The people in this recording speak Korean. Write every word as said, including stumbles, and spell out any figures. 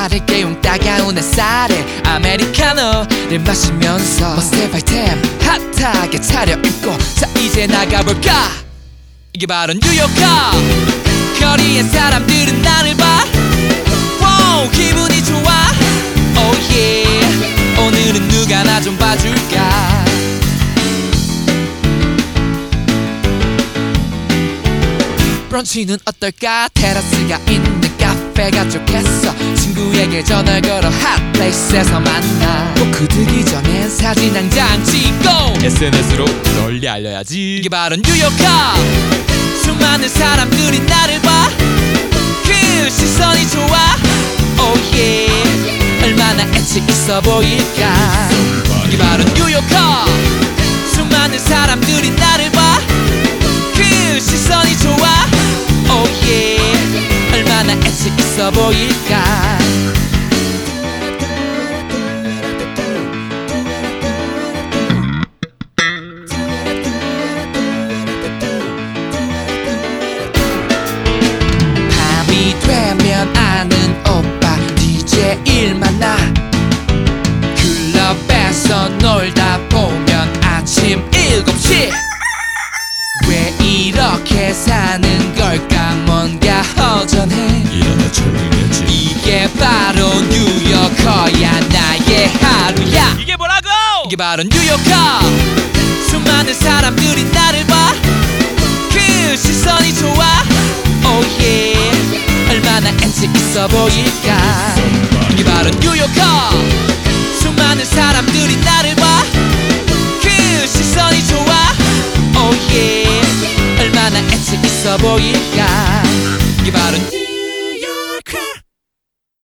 나를 깨운 따가운 햇살에 아메리카노를 마시면서 머스텝 아이템 핫하게 차려입고 자 이제 나가볼까. 이게 바로 뉴요커. 거리의 사람들은 나를 봐. wow, 기분이 좋아. oh yeah. 오늘은 누가 나 좀 봐줄까. 브런치는 어떨까. 테라스가 있는 카페가 좋겠어. 친구에게 전화 걸어 핫플레이스에서 만나. 꼭 그들기 전엔 사진 한 장 찍고 에스엔에스로 널리 알려야지. 이게 바로 뉴요커. 수많은 사람들이 나를 봐. 그 시선이 좋아. oh yeah. 얼마나 엣지 있어 보일까. 이게 바로 뉴요커. 수많은 사람들이 나를 봐. 그 시선이 좋아. oh yeah. 얼마나 엣지 있어 보일까. 밤이 되면 아는 오빠 디제이를 만나. 클럽에서 놀다 보면 아침 일곱 시. 왜 이렇게 사는 걸까. 뭔가 허전해. 이러다 졸리겠지. 이게 바로 뉴요커야. 나의 하루야. 이게 뭐라고? 이게 바로 뉴요커. 수많은 사람들이 나를 봐. 그 시선이 좋아. oh yeah. 얼마나 엣지 있어 보일까. 이게 바로 뉴요커. 수많은 사람들이 나를 봐. 그 시선이 좋아. oh yeah. 얼마나 엣지 있어 보일까.